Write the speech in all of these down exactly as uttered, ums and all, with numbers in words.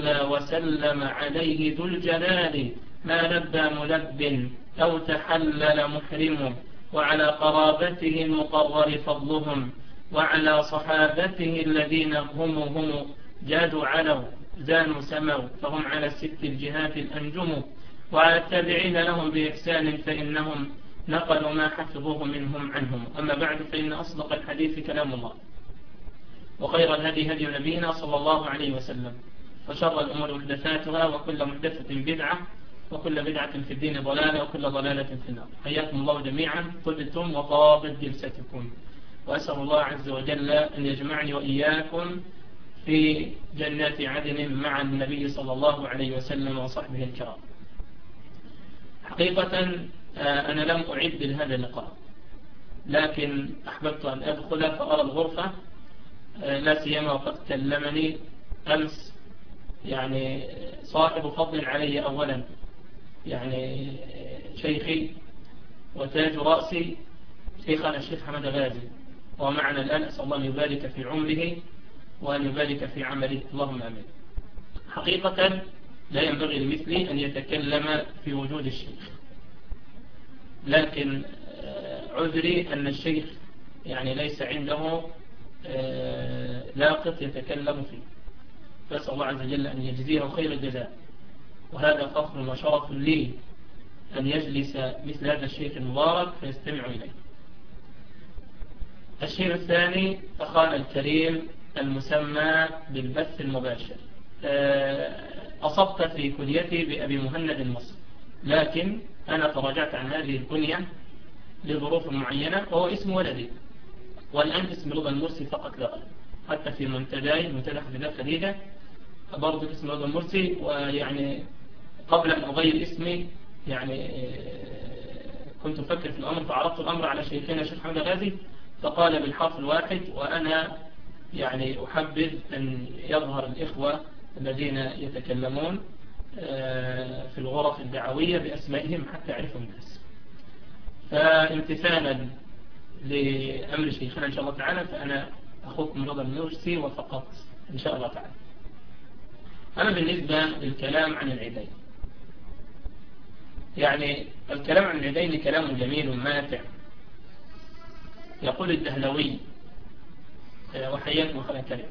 وسلم عليه ذو الجلال ما لبى ملب أو تحلل محرم، وعلى قرابته المقرر فضلهم، وعلى صحابته الذين هم هم جادوا علوا زانوا سموا فهم على الست الجهات الأنجم، وعلى التابعين لهم بإحسان فإنهم نقلوا ما حفظوه منهم عنهم. أما بعد، فإن أصدق الحديث كلام الله، وخير الهدي هدي نبينا صلى الله عليه وسلم، وشر الأمور محدثاتها، وكل محدثة بدعة، وكل بدعة في الدين ضلالة، وكل ضلالة في النار. حياكم الله جميعا، طبتم وطابت جلستكم، وأسأل الله عز وجل أن يجمعني وإياكم في جنات عدن مع النبي صلى الله عليه وسلم وصحبه الكرام. حقيقة أنا لم أعد لهذا اللقاء، لكن أحببت أن أدخل فأرى الغرفة، لا سيما وقد كلمني أمس يعني صاحب فضل علي أولا، يعني شيخي وتاج رأسي شيخنا الشيخ حمد غازي، ومعنا الآن. أسأل الله أن يبارك في عمره وأن يبارك في عمله، اللهم آمين. حقيقة لا ينبغي لمثلي أن يتكلم في وجود الشيخ، لكن عذري أن الشيخ يعني ليس عنده لاقط يتكلم فيه، فأسأل الله عز وجل أن يجزيه خير الجزاء، وهذا فخر وشرف لي أن يجلس مثل هذا الشيخ المبارك فيستمع إليه. الشيء الثاني أخانا الكريم المسمى بالبث المباشر، أصبت في كليتي بأبي مهند المصري، لكن أنا تراجعت عن هذه الكنية لظروف معينة، وهو اسم ولدي، والآن اسم رضا المرسي فقط لا غير. حتى في منتداي منتدى حفظات خديجة برضه اسم رضا المرسي، ويعني قبل أن أغير اسمي يعني كنت أفكر في الأمر، فعرضت الأمر على شيخنا الشيخ حمد غازي، فقال بالحرف الواحد، وأنا يعني أحبذ أن يظهر الإخوة الذين يتكلمون في الغرف الدعوية بأسمائهم حتى يعرفوا الناس. فامتثالا لأمر شيخنا إن شاء الله تعالى، فأنا أخوكم رضا المرسي وفقط إن شاء الله تعالى. أما بالنسبة للكلام عن العيدين، يعني الكلام عن العيدين كلام جميل ماتع. يقول الدهلوي، وحياكم أخونا الكريم،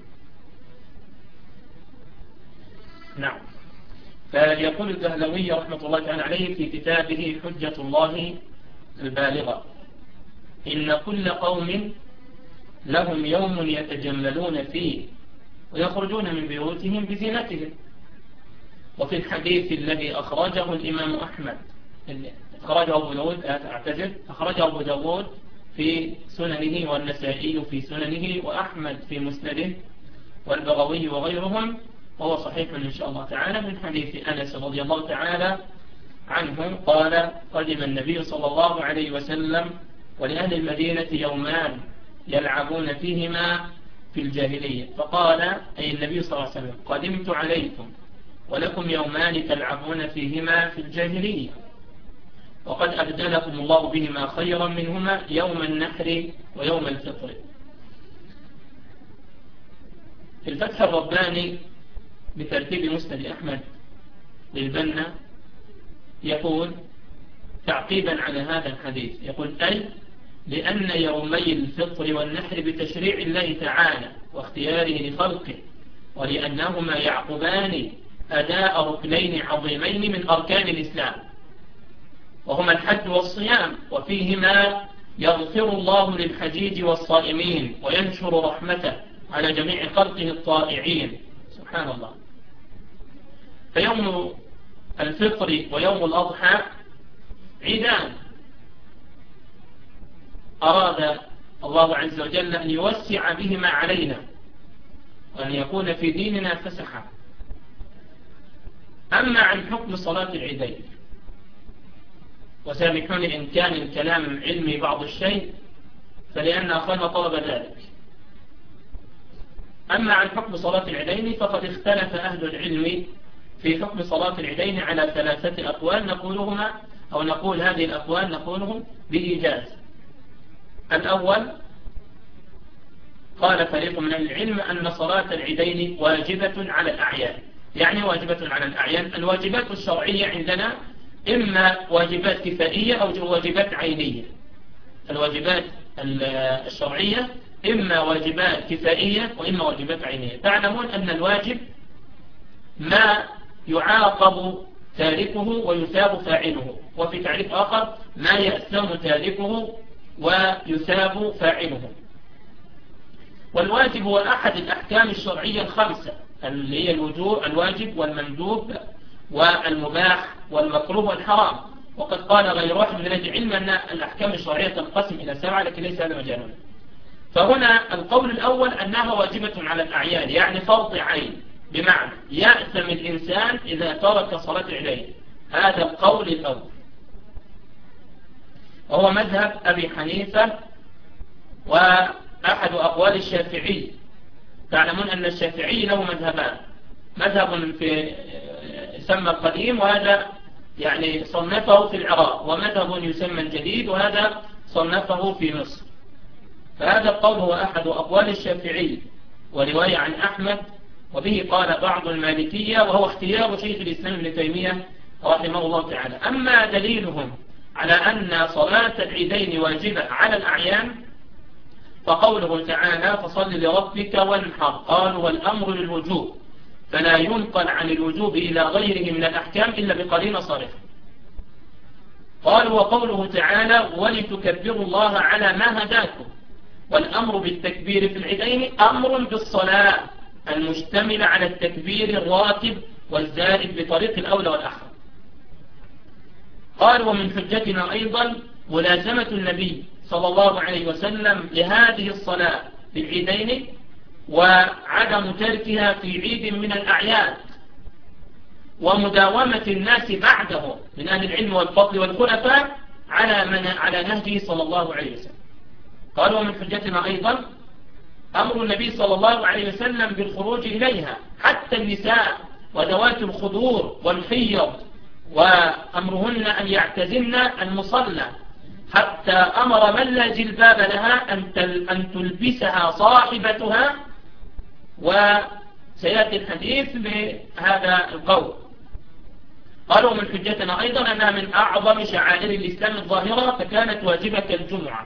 نعم، فيقول الدهلوي رحمة الله تعالى عليه في كتابه حجة الله البالغة: إن كل قوم لهم يوم يتجملون فيه ويخرجون من بيوتهم بزينتهم. وفي الحديث الذي أخرجه الإمام أحمد، أخرجه أبو داود أعتذر أخرجه أبو داود في سننه، والنسائي في سننه، وأحمد في مسنده، والبغوي وغيرهم، وهو صحيح إن شاء الله تعالى، من حديث أنس رضي الله تعالى عنه قال: قدم النبي صلى الله عليه وسلم ولأهل المدينة يومان يلعبون فيهما في الجاهلية، فقال أي النبي صلى الله عليه وسلم: قدمت عليكم ولكم يومان تلعبون فيهما في الجاهلية، وقد أبدلكم الله بهما خيرا منهما يوم النحر ويوم الفطر. في الفتح الرباني بترتيب مسند أحمد للبنا يقول تعقيبا على هذا الحديث، يقول: أي لأن يومي الفطر والنحر بتشريع الله تعالى واختياره لخلقه، ولأنهما يعقبان أداء ركنين عظيمين من أركان الإسلام، وهما الحج والصيام، وفيهما يغفر الله للحجيج والصائمين وينشر رحمته على جميع خلقه الطائعين. سبحان الله. فيوم الفطر ويوم الأضحى عيدان أراد الله عز وجل أن يوسع بهما علينا وأن يكون في ديننا فسحة. أما عن حكم صلاة العيدين، وسامحوني إن كان الكلام علمي بعض الشيء، فلأن أخانا طلب ذلك. أما عن حكم صلاة العيدين فقد اختلف أهل العلم في حكم صلاة العيدين على ثلاثة أقوال نقولهما أو نقول هذه الأقوال نقولهم بإيجاز. الأول قال فريق من العلم أن صلاة العيدين واجبة على الأعيان، يعني واجبة على الأعيان. الواجبات الشرعية عندنا إما واجبات كفائية أو واجبات عينية. الواجبات الشرعية إما واجبات كفائية وإما واجبات عينية. تعلمون أن الواجب ما يعاقب تاركه ويثاب فاعله، وفي تعريف آخر ما يأثم تاركه ويثاب فاعله. والواجب هو أحد الأحكام الشرعية الخمسة اللي هي الوجوب الواجب والمندوب والمباح والمكروه والحرام. وقد قال غير واحد من العلم أن الأحكام الشرعية تنقسم إلى سبعة، لكن ليس هذا مجالنا. فهنا القول الأول أنها واجبة على الأعيان، يعني فرض عين، بمعنى يأثم الإنسان إذا ترك صلاة العيدين. هذا القول الأول، وهو مذهب أبي حنيفة وأحد أقوال الشافعي. تعلمون أن الشافعي له مذهبان، مذهب في يسمى القديم وهذا يعني صنفه في العراق، ومذهب يسمى الجديد وهذا صنفه في مصر. فهذا القول هو أحد أقوال الشافعي ورواية عن أحمد، وبه قال بعض المالكية، وهو اختيار شيخ الإسلام ابن تيمية رحمه الله تعالى. أما دليلهم على أن صلاة العيدين واجبة على الأعيان فقوله تعالى فصل لربك وانحر، قالوا والأمر للوجوب، فلا ينقل عن الوجوب إلى غيره من الأحكام إلا بقرينة صارفة. قالوا وقوله تعالى ولتكبروا الله على ما هداكم، والأمر بالتكبير في العيدين أمر بالصلاة المشتمل على التكبير الراتب والزائد بطريق الأولى والأحرى. قال ومن حجتنا أيضا ملازمة النبي صلى الله عليه وسلم لهذه الصلاة في العيدين وعدم تركها في عيد من الأعياد، ومداومة الناس بعده من أهل العلم والفضل والخلفاء على من على نهجه صلى الله عليه وسلم. قال ومن حجتنا أيضا أمر النبي صلى الله عليه وسلم بالخروج إليها، حتى النساء وذوات الخدور والحيض، وأمرهن أن يعتزلن المصلى، حتى أمر من لا جلباب لها أن تلبسها صاحبتها، وسيأتي الحديث بهذا القول. قالوا من حجتنا أيضا أنها من أعظم شعائر الإسلام الظاهرة، فكانت واجبة كالجمعة،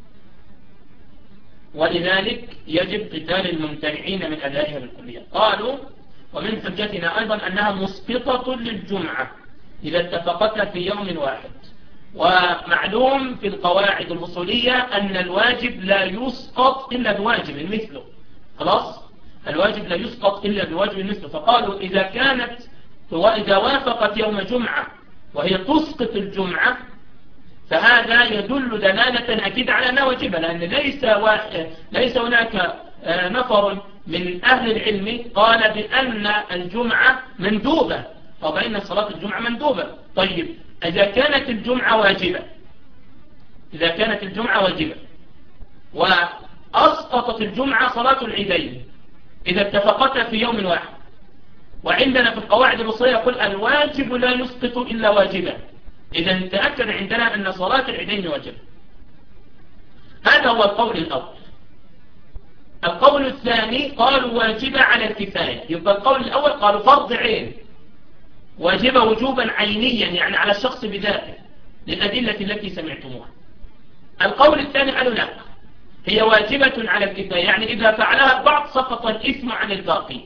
ولذلك يجب قتال الممتنعين من أدائها بالكلية. قالوا ومن حجتنا أيضا أنها مسقطة للجمعة إذا اتفقتها في يوم واحد. ومعلوم في القواعد الأصولية أن الواجب لا يسقط إلا بواجب مثله، خلاص الواجب لا يسقط إلا بواجب مثله. فقالوا إذا كانت وإذا وافقت يوم جمعة وهي تسقط الجمعة فهذا يدل دلالة أكيد على أنها واجبة، لأن ليس ليس هناك نفر من أهل العلم قال بأن الجمعة مندوبة أو بأن صلاة الجمعة مندوبة. طيب إذا كانت الجمعة واجبة إذا كانت الجمعة واجبة وأسقطت الجمعة صلاة العيدين إذا اتفقتها في يوم واحد، وعندنا في القواعد الأصولية يقول الواجب لا يسقط إلا واجبا، إذا تأكد عندنا أن صلاة العيدين واجبة. هذا هو القول الأول. القول الثاني قالوا واجبة على الكفاية. يبقى القول الأول قالوا فرض عين، واجبة وجوبا عينيا يعني على الشخص بذاته للأدلة التي سمعتموها. القول الثاني قالوا لا، هي واجبة على الكفاية، يعني إذا فعلها البعض سقط الإثم عن الباقي.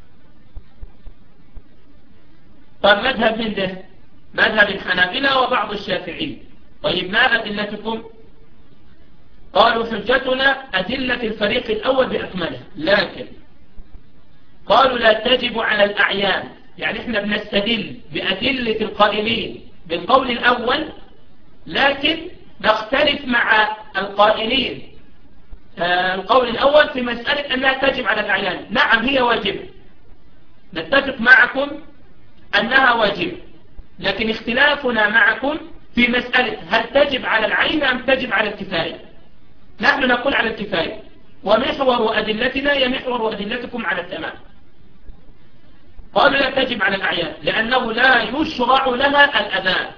طيب مذهب من ده؟ مذهب الحنابلة وبعض الشافعي. طيب ما أدلتكم؟ قالوا حجتنا أدلة الفريق الأول بأكملها، لكن قالوا لا تجب على الأعيان، يعني احنا بنستدل بأدلة القائلين بالقول الأول، لكن نختلف مع القائلين آه القول الأول في مسألة أنها تجب على الأعيان. نعم هي واجبة، نتفق معكم أنها واجبة، لكن اختلافنا معكم في مسألة هل تجب على العين أم تجب على الكفاية. نحن نقول على الكفاية، ومحور أدلتنا هي محور أدلتكم على التمام. قالوا لا تجب على الأعيان لأنه لا يشرع لها الأذان،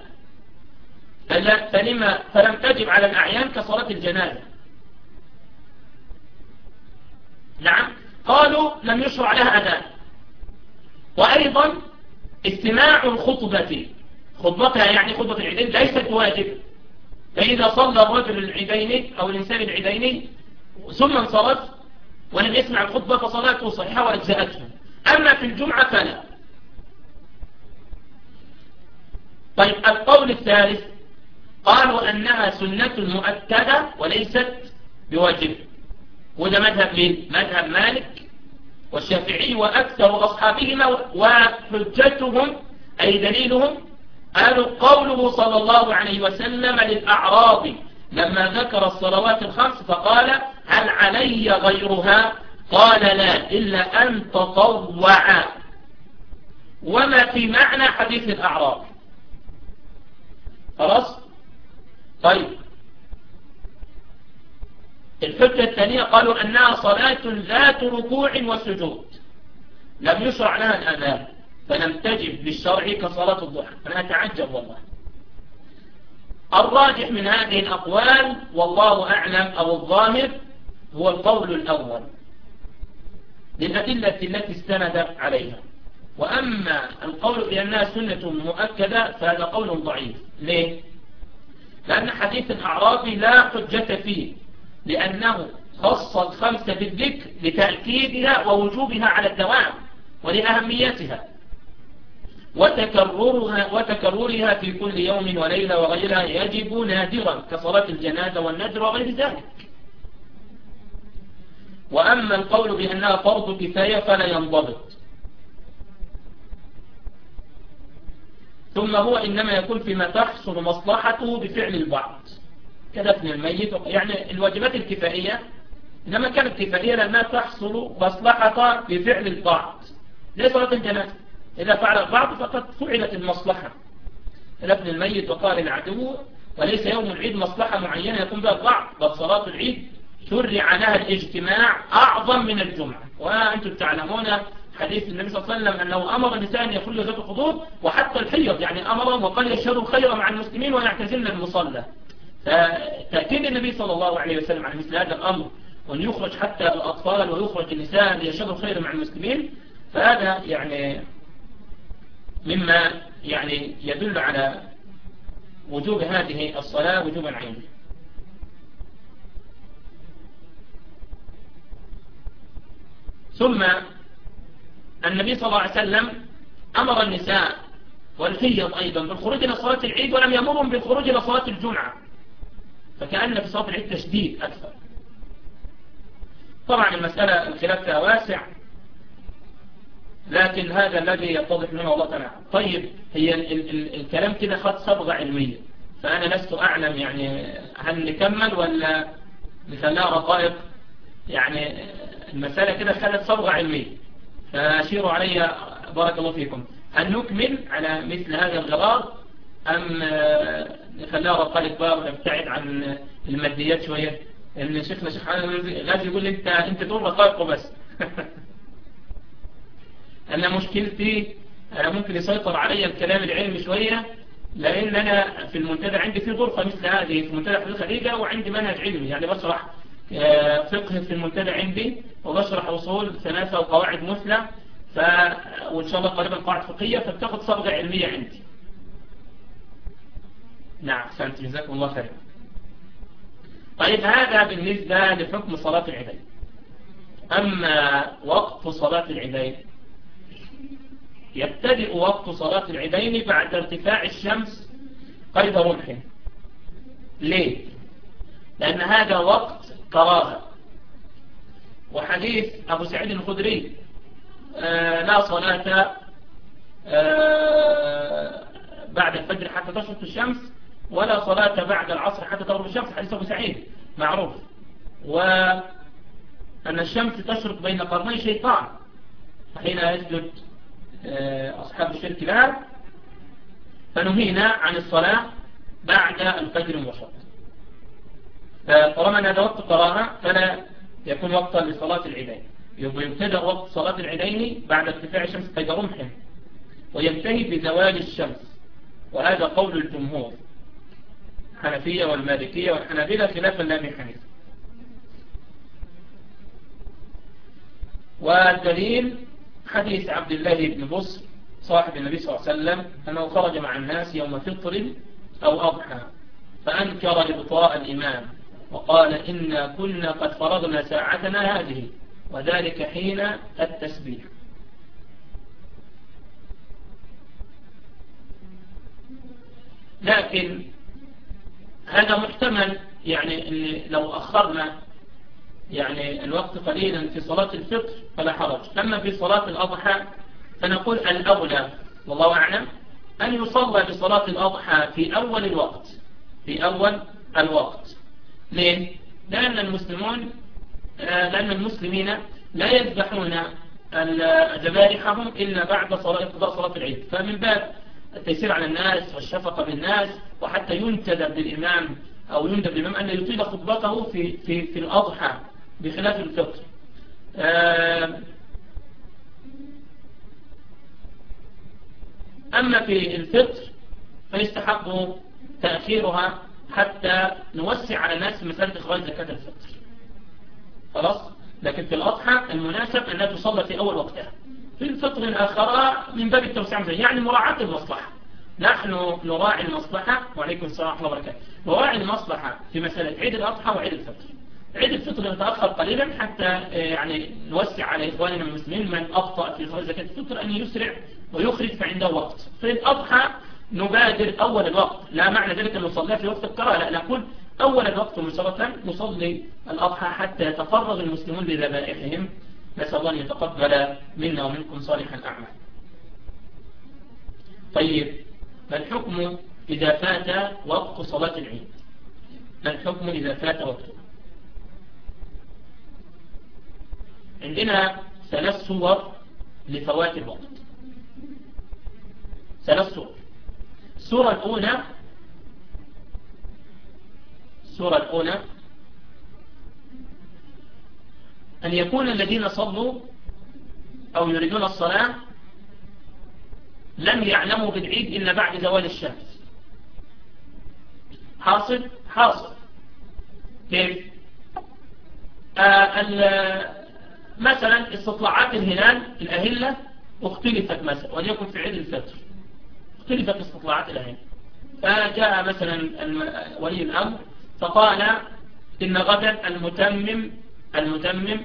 فلما فلم تجب على الأعيان كصلاة الجنازة. نعم قالوا لم يشرع لها أذان، وأيضا استماع الخطبة، خطبتها يعني خطبة العيدين ليست واجب، فإذا صلى الرجل العيدين أو الإنسان العيدين ثم انصرف ولم يسمع الخطبة فصلاته صحيحة وأجزأته. أما في الجمعة فلا. طيب القول الثالث قالوا أنها سنة مؤكدة وليست بواجب، وده مذهب مين؟ مذهب مالك والشافعي وأكثر أصحابهما، وحجتهم أي دليلهم قالوا قوله صلى الله عليه وسلم للأعرابي لما ذكر الصلوات الخمس فقال هل علي غيرها؟ قال لا إلا أن تطوع، وما في معنى حديث الأعرابي. خلاص؟ طيب الحجة الثانية قالوا أنها صلاة ذات ركوع وسجود لم يشرع لها الأذان فلم تجب بالشرع كصلاة الضحى. أنا أتعجب والله. الراجح من هذه الأقوال والله أعلم أو الظاهر هو القول الأول للأدلة التي استند عليها، وأما القول بأنها سنة مؤكدة فهذا قول ضعيف. ليه؟ لأن حديث الأعرابي لا حجة فيه، لأنه خص الخمسة بالذكر لتأكيدها ووجوبها على الدوام ولأهميتها وتكررها, وتكررها في كل يوم وليلة وغيرها يجب نادرا كصلاة الجنازة والنذر وغير ذلك. وأما القول بأنها فرض كفاية فلا ينضبط، ثم هو إنما يكون فيما تحصل مصلحته بفعل البعض كدفن الميت، يعني الواجبات الكفائية إنما كانت كفائية لأنها تحصل مصلحة بفعل البعض، زي صلاة الجنازة إذا فعل البعض فقد فعلت المصلحة دفن الميت وقال العدو، وليس يوم العيد مصلحة معينة يكون بها البعض، بل صلاة العيد شرع لها الاجتماع أعظم من الجمعة. وأنتم تعلمون حديث النبي صلى الله عليه وسلم أنه أمر النساء أن يخرجن ذات الخضور، وحتى الحيض يعني أمرهم وقال يشهدوا الخير مع المسلمين ويعتزلن المصلى. فتأكيد النبي صلى الله عليه وسلم على مثل هذا الأمر وأن يخرج حتى الأطفال ويخرج النساء ليشهدوا الخير مع المسلمين، فهذا يعني مما يعني يدل على وجوب هذه الصلاة وجوبا عينيا. ثم النبي صلى الله عليه وسلم أمر النساء والحيض أيضا بالخروج إلى صلاة العيد ولم يأمرهم بالخروج إلى صلاة الجمعة، فكأن في صلاة العيد تشديد أكثر. طبعا المسألة الخلاف فيها واسع، لكن هذا الذي يتضح منه الله تعالى. طيب هي ال ال ال الكلام كده خد صبغة علمية، فأنا لست أعلم يعني هل نكمل ولا نخليها رقائق؟ يعني المسألة كده خدت صبغة علمية، فأشيروا علي بارك الله فيكم. هل نكمل على مثل هذا الغرار أم نخليها رقائق بقى ونبتعد عن الماديات شوية؟ لأن شيخنا شيخ غازي يقول لي أنت أنت تقول رقائق وبس. أنا مشكلتي أنا ممكن يسيطر علي الكلام العلمي شوية، لأن أنا في المنتدى عندي في غرفة مثل هذه في منتدى حدود الخليجة، وعندي منهج علمي يعني بشرح فقه في المنتدى عندي، وبشرح أصول ثلاثة وقواعد مثلى، ف... وإن شاء الله قريبا قواعد فقهية، فبتاخد صبغة علمية عندي. نعم أحسنت جزاكم الله خير. طيب هذا بالنسبة لحكم صلاة العيدين. أما وقت صلاة العيدين، يبتدئ وقت صلاة العيدين بعد ارتفاع الشمس قيد رمح. ليه؟ لأن هذا وقت كراهة، وحديث أبو سعيد الخدري آه لا صلاة آه بعد الفجر حتى تشرق الشمس، ولا صلاة بعد العصر حتى تغرب الشمس، حديث أبو سعيد معروف. وأن الشمس تشرق بين قرني شيطان حين يسجد أصحاب الشرك لها، فنهينا عن الصلاة بعد الفجر مباشرة. فطالما أن هذا وقت كراهة فلا يكون وقتا لصلاة العيدين. يبتدأ وقت صلاة العيدين بعد ارتفاع الشمس قيد رمح، وينتهي بزوال الشمس، وهذا قول الجمهور الحنفية والمالكية والحنابلة خلافا لأبي حنيفة. والدليل حديث عبد الله بن بصر صاحب النبي صلى الله عليه وسلم أنه خرج مع الناس يوم فطر أو أضحى فأنكر إبطاء الإمام وقال إنا كنا قد فرضنا ساعتنا هذه وذلك حين التسبيح. لكن هذا محتمل، يعني إن لو أخرنا يعني الوقت قليلا في صلاة الفطر فلا حرج. أما في صلاة الأضحى فنقول الأولى والله أعلم أن يصلى بصلاة الأضحى في أول الوقت في أول الوقت. ليه؟ لأن المسلمون لأن المسلمين لا يذبحون ذبائحهم إلا بعد صلاة قضاء صلاة العيد، فمن باب التيسير على الناس والشفقة بالناس وحتى ينتدب بالإمام أو يندب الإمام أن يطيل خطبته في في في الأضحى بخلاف الفطر. أما في الفطر فيستحق تأخيرها حتى نوسع على الناس في مسألة إخراج زكاة الفطر. خلاص. لكن في الأضحى المناسب أنها تصلى في أول وقتها. في الفطر الآخرة من باب التوسع، يعني مراعاة المصلحة. نحن نراعي المصلحة. وعليكم السلام ورحمة الله وبركاته. نراعي المصلحة في مسألة عيد الأضحى وعيد الفطر. عيد الفطر نتأخر قليلا حتى يعني نوسع على إخواننا المسلمين من أبطأ في إخراج زكاة الفطر أن يسرع ويخرج فعنده وقت. في الأضحى نبادر أول الوقت، لا معنى ذلك أن نصلي في وقت الكراهة، لا، نقول أول الوقت مباشرة نصلي الأضحى حتى يتفرغ المسلمون لذبائحهم. نسأل الله أن يتقبل منا ومنكم صالح الأعمال. طيب، ما الحكم إذا فات وقت صلاة العيد؟ ما الحكم إذا فات وقته؟ عندنا ثلاث صور لفوات الوقت. ثلاث صور. الصورة الأولى الصورة الأولى أن يكون الذين صلوا أو يريدون الصلاة لم يعلموا بالعيد إلا بعد زوال الشمس. حاصل حاصل كيف؟ آه مثلا استطلاعات الهلال الأهلة اختلفت مثلا، وليكن في عيد الفطر اختلفت استطلاعات الأهلة، فجاء مثلا ولي الأمر فقال إن غدا المتمم المتمم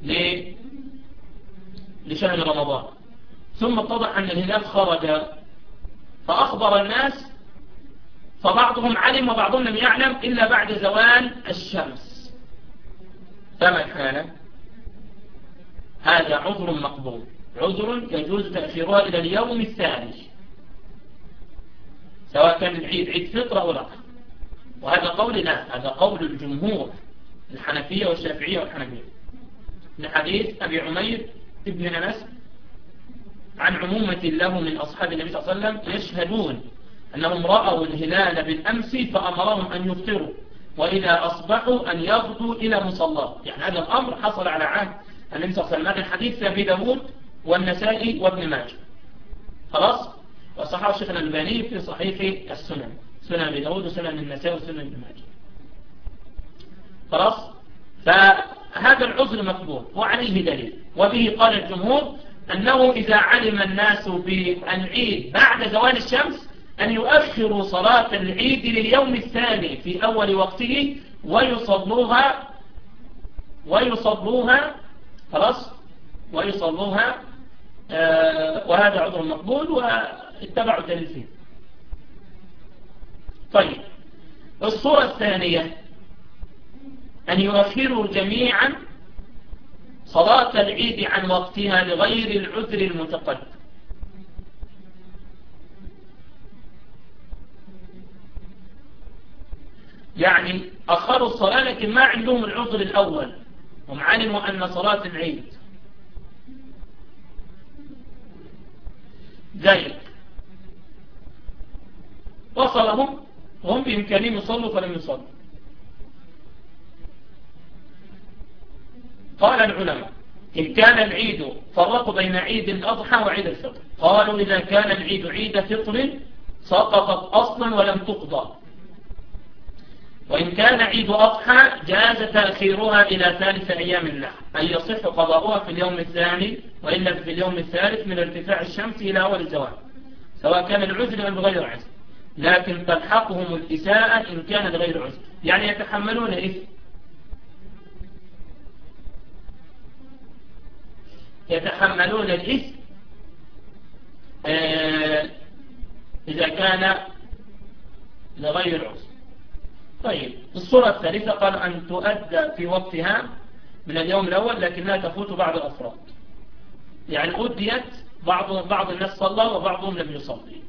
لشهر رمضان، ثم اتضح أن الهلال خرج فأخبر الناس، فبعضهم علم وبعضهم لم يعلم إلا بعد زوال الشمس. فما الحالة؟ هذا عذر مقبول، عذر يجوز تأخيرها إلى اليوم الثاني سواء كان العيد عيد فطر أو لا. وهذا قول لا، هذا قول الجمهور الحنفية والشافعية والحنفية لحديث أبي عمير ابن أنس عن عمومة له من أصحاب النبي صلى الله عليه وسلم يشهدون أنهم رأوا الهلال بالأمس فأمرهم أن يفطروا وإذا أصبحوا أن يغدوا إلى مصلاه. يعني هذا الأمر حصل على عهد النبي صلى الله عليه وسلم. هذا الحديث في أبي داود والنسائي وابن ماجه. خلاص. وصححه الشيخ الألباني في صحيح السنن، سنن أبي داود وسنن النسائي وسنن ابن ماجه. خلاص. فهذا العذر مقبول وعليه دليل، وبه قال الجمهور أنه إذا علم الناس بالعيد بعد زوال الشمس أن يؤخروا صلاة العيد لليوم الثاني في أول وقته ويصلوها ويصلوها خلاص ويصلوها آه وهذا عذر مقبول واتبعوا الدليل فيه. طيب، الصورة الثانية أن يؤخروا جميعا صلاة العيد عن وقتها لغير العذر المتقدم. يعني أخروا الصلاة لكن ما عندهم العذر الأول، هم علموا أن صلاة العيد ذلك وصلهم وهم بإمكانهم يصلوا فلم يصلوا. قال العلماء إن كان العيد فرقوا بين عيد الأضحى وعيد الفطر، قالوا إذا كان العيد عيد فطر سقطت أصلا ولم تقضى، وإن كان عيد أضحى جاز تأخيرها إلى ثالث أيام النحر، أي يصح قضاؤها في اليوم الثاني وإلا في اليوم الثالث من ارتفاع الشمس إلى أول الزوال، سواء كان العذر أم بغير عذر، لكن تلحقهم الإساءة إن كان لغير عذر، يعني يتحملون إثم يتحملون الإثم آه إذا كان لغير عذر. طيب الصورة الثالثة قال أن تؤدى في وقتها من اليوم الأول لكن لا تفوت بعض الأفراد، يعني أديت بعض بعض الناس صلى وبعضهم لم يصلي.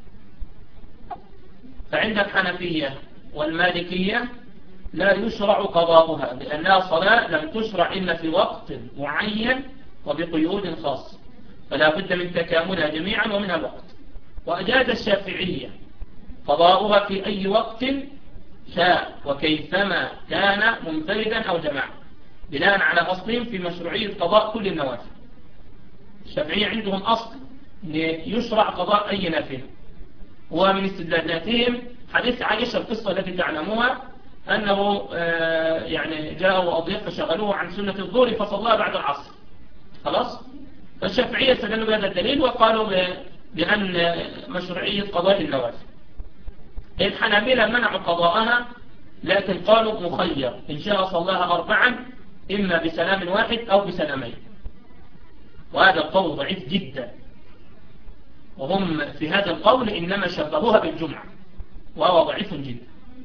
فعند الحنفية والمالكية لا يشرع قضاؤها لأنها صلاة لم تشرع إلا في وقت معين وبقيود خاصة، فلا بد من تكاملها جميعا ومنها الوقت. وأجاز الشافعية قضاؤها في أي وقت شاء وكيفما كان منفردا أو جماعة، بناء على أصلهم في مشروعية قضاء كل النوافل. الشافعية عندهم أصل يشرع قضاء أي نافلة، ومن استدلالاتهم حديث عائشة القصة التي تعلموها أنه يعني جاءوا أضياف فشغلوه عن سنة الظهر فصلى بعد العصر. خلاص، فالشافعية استدلوا بهذا الدليل وقالوا بأن مشروعية قضاء النوافل. الحنابلة منعوا قضاءها لكن قالوا مخير، إن شاء صلاها أربعا إما بسلام واحد أو بسلامين، وهذا القول ضعيف جدا، وهم في هذا القول إنما شبهوها بالجمعة وهو ضعيف جدا.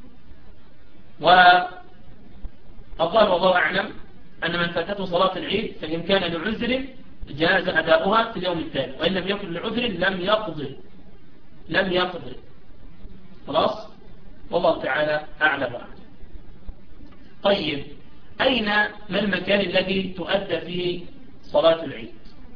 والله والله أعلم أن من فاتته صلاة العيد فإن كان لعذر جاز أداؤها في اليوم التالي، وإن لم يكن لعذر لم يقضي لم يقضي خلاص، والله تعالى أعلم. طيب أين ما المكان الذي تؤدى فيه صلاة العيد؟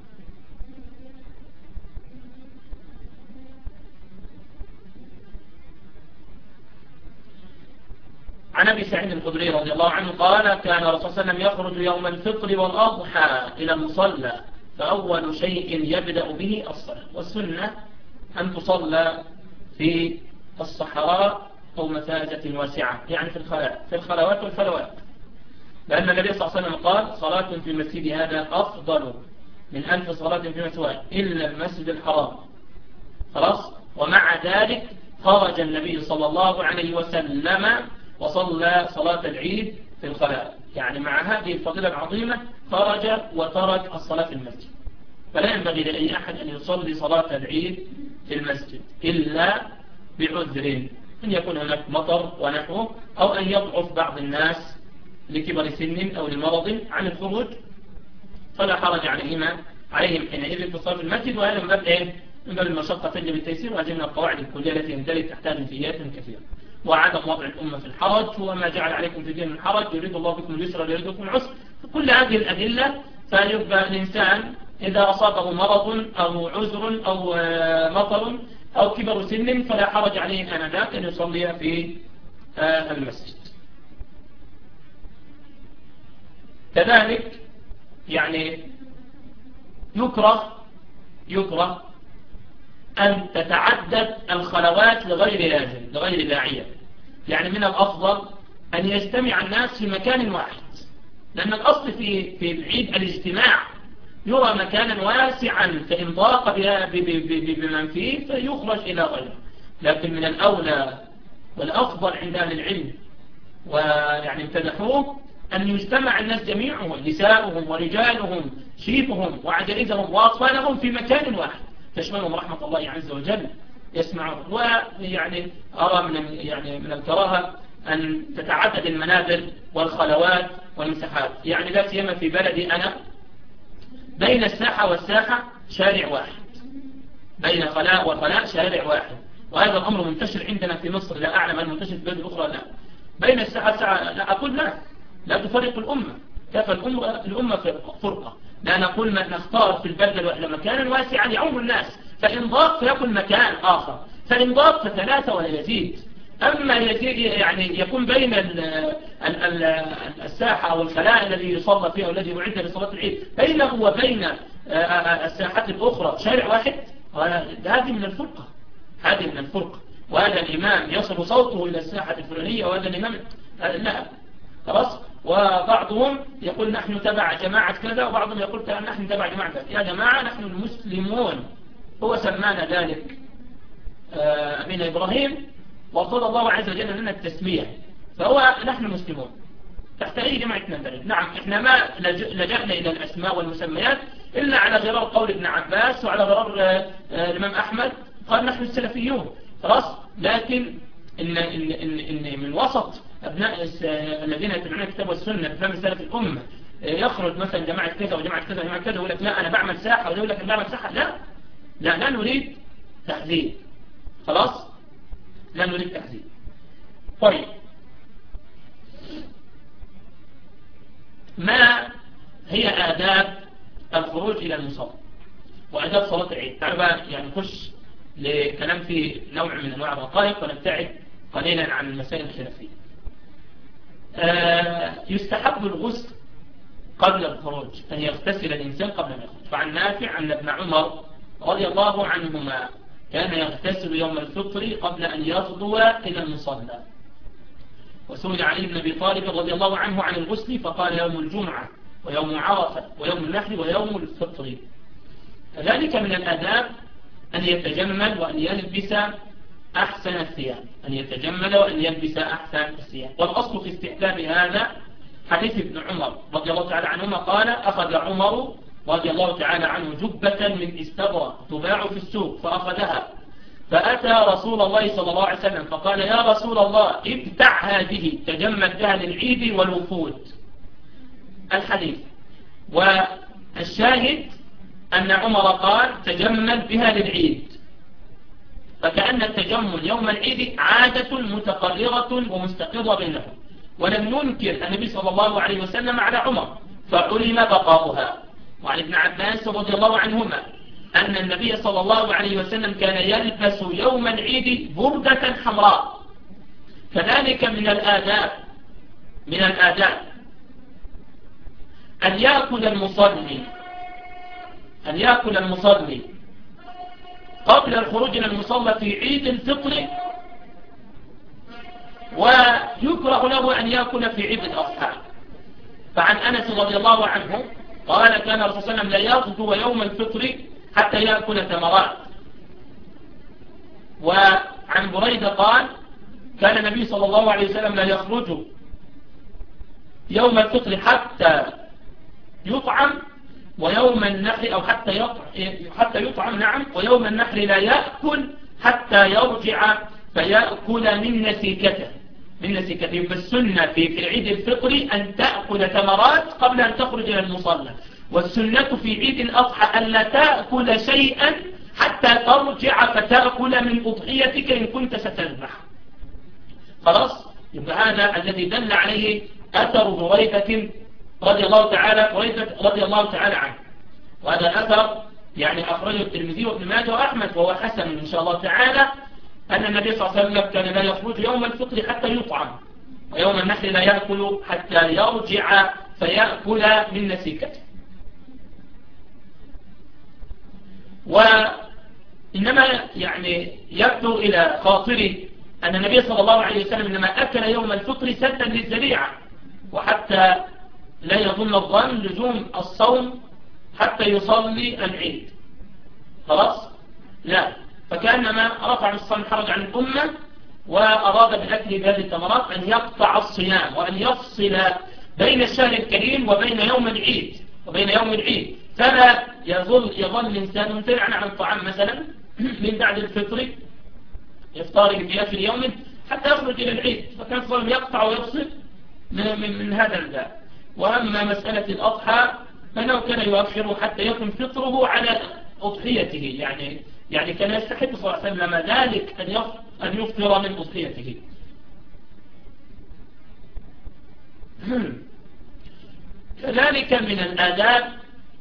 عن أبي سعيد الخدري رضي الله عنه قال كان الرسول صلى الله عليه وسلم يخرج يوم الفطر والأضحى إلى المصلى فأول شيء يبدأ به الصلاة، والسنة أن تصلى في الصحراء أو مفازة واسعة، يعني في الخلاء في الخلوات والفلوات، لأن النبي صلى الله عليه وسلم قال صلاة في المسجد هذا أفضل من ألف صلاة في مسواه إلا المسجد الحرام. خلاص، ومع ذلك خرج النبي صلى الله عليه وسلم وصلى صلاة العيد في الخلاء، يعني مع هذه الفضيلة العظيمة خرج وترك الصلاة في المسجد. فلا ينبغي لأي أحد أن يصلي صلاة العيد في المسجد إلا بعذر، أن يكون هناك مطر ونحوه، أو أن يضعف بعض الناس لكبر سن أو لمرض عن الخروج، فلا حرج عليهما عليهم حينئذ في الصلاة في المسجد. وهذا من باب إيه؟ من باب المشقة تجلب التيسير، وهذه من القواعد الكلية التي يندرج تحتها جزئيات كثيرة. وعدم وضع الأمة في الحرج، وما جعل عليكم في الدين من حرج، يريد الله بكم اليسر ويريد بكم العسر، كل هذه الأدلة. فيبقى الإنسان إذا أصابه مرض أو عذر أو مطر أو كبر سن فلا حرج عليه آنذاك أن يصلي في المسجد. كذلك يعني يكره يكره أن تتعدد الخلوات لغير لازم لغير داعية، يعني من الأفضل أن يجتمع الناس في مكان واحد، لأن الأصل في في العيد الاجتماع، يرى مكانا واسعا فإن ضاق بمن فيه فيخرج إلى غيره. لكن من الأولى والأفضل عند أهل العلم ويعني امتدحوه أن يجتمع الناس جميعهم، نساؤهم ورجالهم شيبهم وعجائزهم وأطفالهم في مكان واحد تشملهم رحمة الله عز وجل يسمعون. ويعني أرى من يعني من الكراهة أن تتعدد المنابر والخلوات والمساحات، يعني لا سيما في بلدي أنا بين الساحة والساحة شارع واحد، بين خلاء وخلاء شارع واحد، وهذا الأمر منتشر عندنا في مصر، لا أعلم أن منتشر في بلد أخرى. لا، بين الساحة والساحة لا أقول لا لا تفرق الأمة، كفى الأمة الأمة فرقة، لا نقول ما نختار في البلد الواحدة مكانا واسعا يعم الناس، فإن ضاق فيكون مكان آخر، فإن ضاق فثلاثة ولا يزيد. أما يزيد يعني يكون بين ال ال ال الساحة أو الخلاء الذي يصلى فيه والذي يعد لصلاة العيد بينه وبين الساحات الأخرى شارع واحد، هذه من الفرقة، هذه من الفرقة. وهذا الإمام يصل صوته إلى الساحة الفلانية، وهذا الإمام لا خلاص. وبعضهم يقول نحن تبع جماعة كذا، وبعضهم يقول نحن تبع جماعة كذا. يا جماعة نحن المسلمون، هو سمانا ذلك أبينا إبراهيم وارتضى الله عز وجل لنا التسمية، فهو نحن مسلمون تحت أي جماعة نندرج. نعم إحنا ما لجأنا إلى الأسماء والمسميات إلا على غرار قول ابن عباس وعلى غرار الإمام أحمد قال نحن السلفيون خلاص. لكن إن, إن, إن, إن من وسط أبناء الذين يتبعون الكتاب والسنة بفهم سلف الأمة يخرج مثلا جماعة كذا وجماعة كذا وجماعة كذا ويقول لك لا أنا بعمل ساحة، ويقول لك أنا بعمل ساحة. لا لا لا نريد تحذير خلاص، لا نريد تحذير. طيب ما هي آداب الخروج إلى المصلى وآداب صلاة العيد؟ تعالوا بقى يعني نخش لكلام في نوع من أنواع الرقائق ونبتعد قليلا عن المسائل الخلافية. آه يستحب الغسل قبل الخروج، أن يغتسل الإنسان قبل أن يخرج. فعن نافع أن ابن عمر رضي الله عنهما كان يغتسل يوم الفطر قبل أن يغدو إلى المصلى. وسئل علي بن أبي طالب رضي الله عنه عن الغسل فقال يوم الجمعة ويوم عرفة ويوم النحر ويوم الفطر. كذلك من الآداب أن يتجمل وأن يلبس أحسن الثياب، أن يتجمل وأن يلبس أحسن الثياب. والأصل في استحباب هذا حديث ابن عمر رضي الله تعالى عنهما قال أخذ عمر رضي الله تعالى عنه جبة من استبرق تباع في السوق فأخذها، فأتى رسول الله صلى الله عليه وسلم فقال يا رسول الله ابتع هذه تجمل بها للعيد والوفود. الحديث والشاهد أن عمر قال تجمل بها للعيد، فكأن التجمل يوم العيد عادة متقررة ومستقرة بينهم، ولم ينكر النبي صلى الله عليه وسلم على عمر فعلم بقاؤها. وعن ابن عباس رضي الله عنهما أن النبي صلى الله عليه وسلم كان يلبس يوم العيد بردة حمراء. كذلك من الآداب من الآداب أن يأكل المصلي أن يأكل المصلي قبل الخروج إلى المصلى في عيد الفطر، ويكره له أن يأكل في عيد الأضحى. فعن أنس رضي الله عنه قال كان الرسول صلى الله عليه وسلم لا يغدو يوم الفطر حتى يأكل تمرات. وعن بريدة قال كان النبي صلى الله عليه وسلم لا يخرج يوم الفطر حتى يطعم ويوم النحر أو حتى يطعم, حتى يطعم نعم ويوم النحر لا يأكل حتى يرجع فيأكل من نسيكته من نسيكته. بالسنة في في عيد الفطر أن تأكل تمرات قبل أن تخرج إلى المصلى، والسنة في عيد الأضحى أن لا تأكل شيئا حتى ترجع فتأكل من أضحيتك إن كنت ستذبح. خلاص، يبقى هذا الذي دل عليه أثر بريدة رضي الله تعالى بريدة رضي الله تعالى عنه. وهذا الأثر يعني أخرجه الترمذي وابن ماجه وأحمد وهو حسن إن شاء الله تعالى، أن النبي صلى الله عليه وسلم كان لا يخرج يوم الفطر حتى يطعم، ويوم النحر لا يأكل حتى يرجع فيأكل من نسيكته. وإنما يعني يبدو إلى خاطري أن النبي صلى الله عليه وسلم إنما أكل يوم الفطر سدا للذريعة، وحتى لا يظن الظن لزوم الصوم حتى يصلي العيد. خلاص؟ لا، فكأنما رفع الصوم حرج عن الأمة، وأراد بالأكل بهذه التمرات أن يقطع الصيام وأن يفصل بين الشهر الكريم وبين يوم العيد وبين يوم العيد فلا يظل يظل الإنسان ممتنعا عن الطعام مثلا من بعد الفطر إفطاره في آخر يوم حتى يخرج إلى العيد، فكان الصوم يقطع ويفصل من, من, من هذا الباب. وأما مسألة الأضحى فإنه كان يؤخر حتى يكون فطره على أضحيته، يعني يعني كان يستحب صلى الله عليه وسلم ذلك أن يفطر من أضحيته. كذلك من الآداب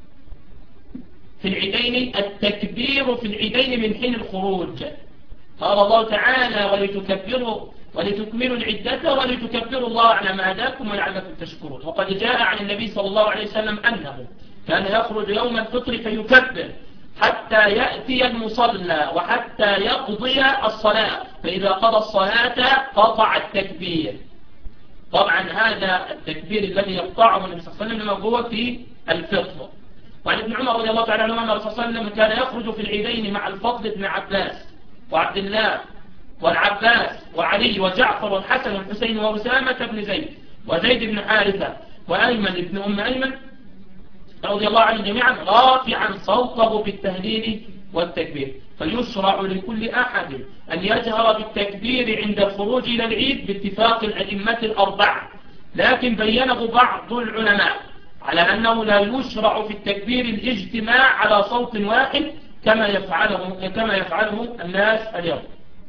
في العيدين التكبير في العيدين من حين الخروج. قال الله تعالى ولتكبروا ولتكملوا العدة ولتكبروا الله على ما هداكم ولعلكم تشكرون. وقد جاء عن النبي صلى الله عليه وسلم أنه كان يخرج يوم الفطر فيكبر حتى يأتي المصلى وحتى يقضي الصلاة، فإذا قضى الصلاة قطع التكبير. طبعا هذا التكبير الذي يقطعه النبي صلى الله عليه وسلم هو في الفطر. وعن ابن عمر رضي الله تعالى عنهما أن الرسول صلى الله عليه وسلم كان يخرج في العيدين مع الفضل بن عباس وعبد الله والعباس وعلي وجعفر والحسن والحسين وأسامة بن زيد وزيد بن حارثة وأيمن بن أم أيمن رضي الله عنهم جميعا رافعا صوته بالتهليل والتكبير. فيشرع لكل أحد أن يجهر بالتكبير عند الخروج إلى العيد باتفاق الأئمة الأربعة، لكن بينه بعض العلماء على أنه لا يشرع في التكبير الاجتماع على صوت واحد كما يفعله كما يفعله الناس اليوم.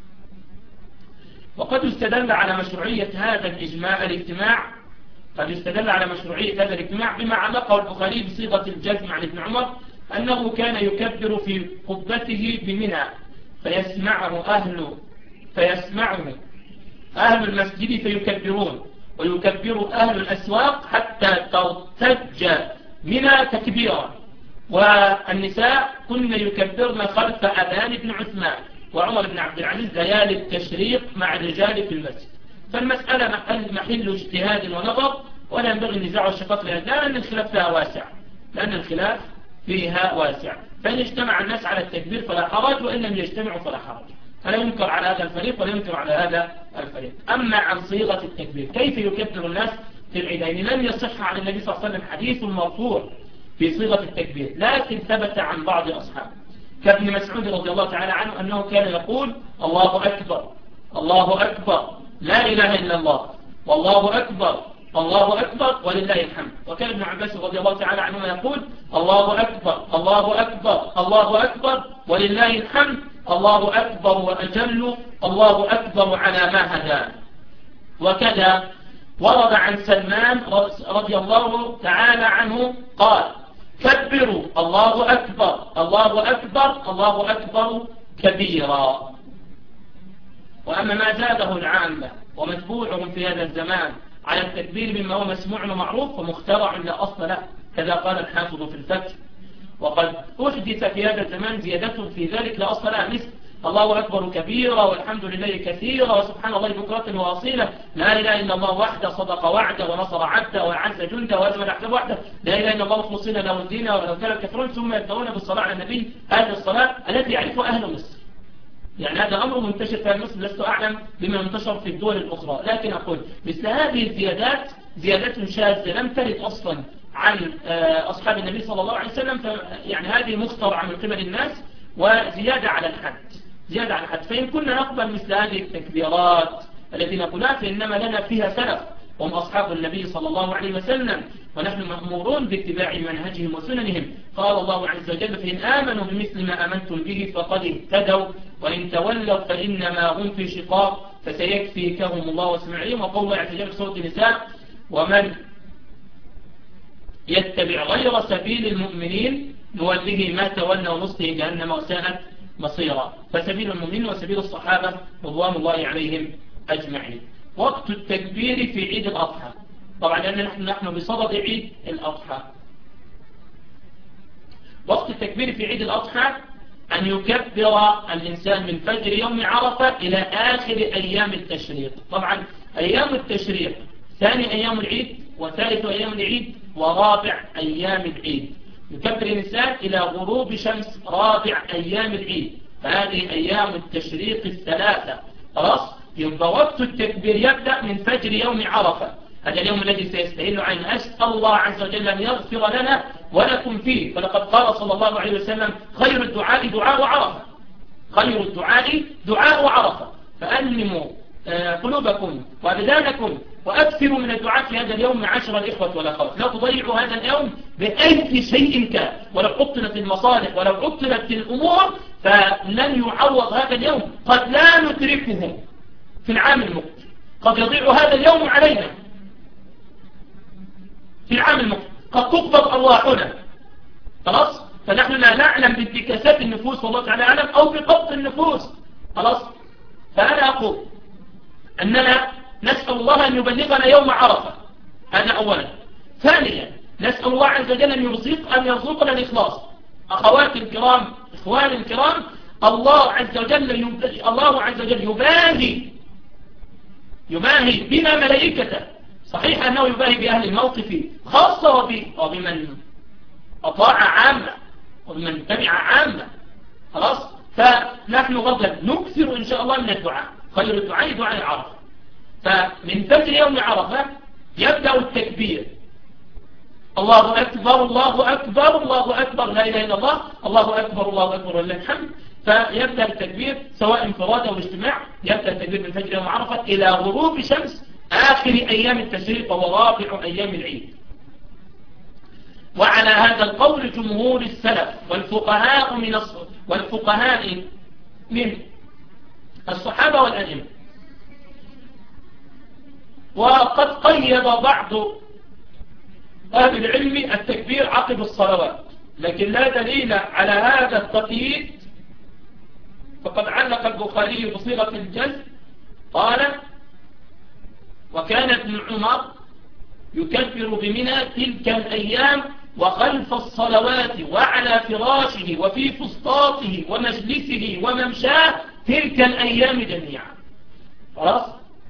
وقد يستدل على مشروعية هذا الإجماع الاجتماع قد يستدل على مشروعية هذا الاجتماع بما علقه البخاري بصيغة الجزم عن ابن عمر أنه كان يكبر في قبته بمنى فيسمعه أهل فيسمعه أهل المسجد فيكبرون، ويكبر أهل الأسواق حتى ترتج منى تكبيرا، والنساء كن يكبرن خلف أذان بن عثمان وعمر بن عبد العزيز ليالي التشريق مع الرجال في المسجد. فالمسألة محل, محل اجتهاد ونظر، ولا ينبغي النزاع والشقاق لها، لأن الخلاف فيها واسع لأن الخلاف فيها واسع فإن اجتمع الناس على التكبير فلا حرج، وإن لم يجتمعوا فلا حرج. فلا ينكر على هذا الفريق ولا ينكر على هذا الفريق. أما عن صيغة التكبير كيف يكبر الناس في العيدين، لم يصح عن النبي صلى الله عليه وسلم حديث مرفوع في صيغة التكبير، لكن ثبت عن بعض أصحابه كابن مسعود رضي الله تعالى عنه أنه كان يقول الله أكبر الله أكبر لا إله إلا الله والله أكبر الله أكبر ولله الحمد. وكان ابن عباس رضي الله تعالى عنهما يقول الله أكبر الله أكبر الله أكبر ولله الحمد الله أكبر وأجل الله أكبر على ما هدانا. وكذا ورد عن سلمان رضي الله تعالى عنه قال كبروا الله أكبر الله أكبر الله أكبر كبيرا. وأما ما زاده العامة ومتبوعهم في هذا الزمان على التكبير مما هو مسموع ومعروف ومخترع لا أصل له، كذا قال الحافظ في الفتح. وقد أحدث في هذا الزمان زيادة في ذلك لا أصل لها، مثل الله أكبر كبيرا والحمد لله كثيرا وسبحان الله بكرة وأصيلا لا إله إلا الله وحده صدق وعده ونصر عبده وأعز جنده وأزم الأحزاب وحده لا إله إلا الله مخلصين له الدين ولو كان الكفرون، ثم يبدأون بالصلاة على النبي. هذه الصلاة التي يعرفها أهل مصر، يعني هذا أمر منتشر في مصر، لست أعلم بما ينتشر في الدول الأخرى، لكن أقول مثل هذه الزيادات زيادات شاذة لم ترد أصلا عن أصحاب النبي صلى الله عليه وسلم، يعني هذه مخترعة من قبل الناس وزيادة على الحد زيادة على الحد. فإن كنا نقبل مثل هذه التكبيرات التي نقولها فإنما لنا فيها سلف هم أصحاب النبي صلى الله عليه وسلم، ونحن مأمورون باتباع منهجهم وسننهم. قال الله عز وجل فإن آمنوا بمثل ما آمنتم به فقد اهتدوا وإن تولوا فإنما هم في شقاق فسيكفيكهم الله وسمعهم. وقول الله عز وجل في سورة النساء ومن يتبع غير سبيل المؤمنين نوله ما تولى ونصله جهنم وساءت مصيرا. فسبيل المؤمنين وسبيل الصحابة رضوان الله عليهم أجمعين. وقت التكبير في عيد الأضحى، طبعا لأن نحن, نحن بصدد عيد الأضحى. وقت التكبير في عيد الأضحى أن يكبر الإنسان من فجر يوم عرفة إلى آخر أيام التشريق. طبعا أيام التشريق ثاني أيام العيد وثالث أيام العيد ورابع أيام العيد. يكبر الإنسان إلى غروب شمس رابع أيام العيد، فهذه أيام التشريق الثلاثة. خلاص يبقى وقت التكبير يبدأ من فجر يوم عرفة، هذا اليوم الذي سيستهل عنه. أسأل الله عز وجل أن يغفر لنا ولكم فيه، فلقد قال صلى الله عليه وسلم خير الدعاء دعاء عرفة خير الدعاء دعاء عرفة. فألموا قلوبكم وأبدانكم وأكثروا من الدعاء في هذا اليوم معاشر الإخوة والأخوات. لا تضيعوا هذا اليوم بأي شيء كان، ولو عطلت المصالح ولو عطلت الأمور فلن يعوض هذا اليوم. قد لا ندركه في العام المقبل، قد يضيع هذا اليوم علينا في العام المقبل، قد تقبض أرواحنا. خلاص فنحن لا نعلم بانتكاسات النفوس والله تعالى أعلم أو بقبض النفوس. خلاص فأنا أقول أننا نسأل الله أن يبلغنا يوم عرفة، هذا أولا. ثانيا نسأل الله عز وجل أن يرزق أن يرزقنا الإخلاص. أخواتي الكرام إخواني الكرام، الله عز وجل الله عز وجل يباهي يباهي بنا ملائكته صحيح أنه يباهي بأهل الموقف خاصة وبمن أطاع عامة وبمن تبع عامة. خلاص، فنحن غدا نكثر إن شاء الله من الدعاء. خير الدعاء دعاء عرفة. فمن فجر يوم عرفة يبدأ التكبير، الله أكبر الله أكبر الله أكبر لا إله إلا الله، الله أكبر الله أكبر ولله الحمد. فيبدأ التكبير سواء انفراد أو اجتماع، يبدأ التكبير من فجر يوم عرفة إلى غروب شمس آخر أيام التشريق وهو رابع أيام العيد. وعلى هذا القول جمهور السلف والفقهاء من والفقهاء من الصحابة والأئمة. وقد قيد بعض أهل العلم التكبير عقب الصلوات، لكن لا دليل على هذا التقييد. فقد علق البخاري بصيغة الجزم قال: وكان ابن عمر يكبر بمنى تلك الأيام وخلف الصلوات وعلى فراشه وفي فسطاطه ومجلسه وممشاه تلك الأيام جميعا. خلاص،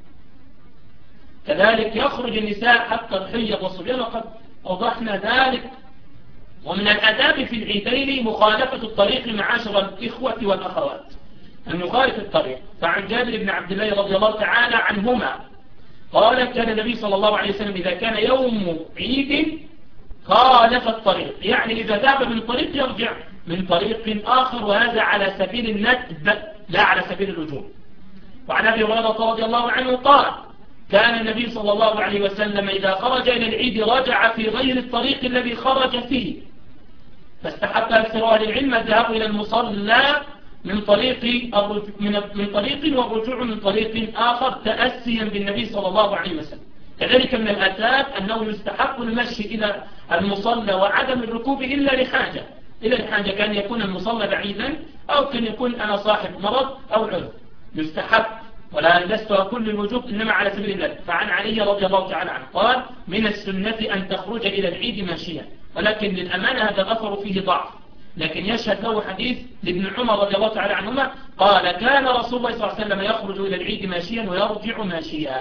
كذلك يخرج النساء حتى الحيض والصبيان، وقد أوضحنا ذلك. ومن الأداب في العيدين مخالفة الطريق معاشر الإخوة والأخوات، أن يخالف الطريق. فعن جابر بن عبد الله رضي الله تعالى عنهما قال: كان النبي صلى الله عليه وسلم إذا كان يوم عيد خالف الطريق، يعني إذا ذهب من طريق يرجع من طريق آخر، وهذا على سبيل الندب لا على سبيل الوجوب. وعن أبي هريرة رضي الله عنه قال: كان النبي صلى الله عليه وسلم إذا خرج إلى العيد رجع في غير الطريق الذي خرج فيه، فاستحب أكثر أهل العلم الذهاب إلى المصلى من طريق من طريق والرجوع من طريق آخر تأسيا بالنبي صلى الله عليه وسلم. كذلك من الآثار أنه يستحب المشي إلى المصلى وعدم الركوب إلا لحاجة إلا لحاجة كان يكون المصلى بعيدا، أو كان يكون أنا صاحب مرض أو عذر، يستحب ولا لست كل الوجوب إنما على سبيل الله. فعن علي رضي الله تعالى عنه قال: من السنة أن تخرج إلى العيد ماشيا، ولكن للأمانة هذا الأثر فيه ضعف، لكن يشهد له حديث لابن عمر رضي الله تعالى عنهما قال: كان رسول الله صلى الله عليه وسلم يخرج إلى العيد ماشيا ويرجع ماشيا.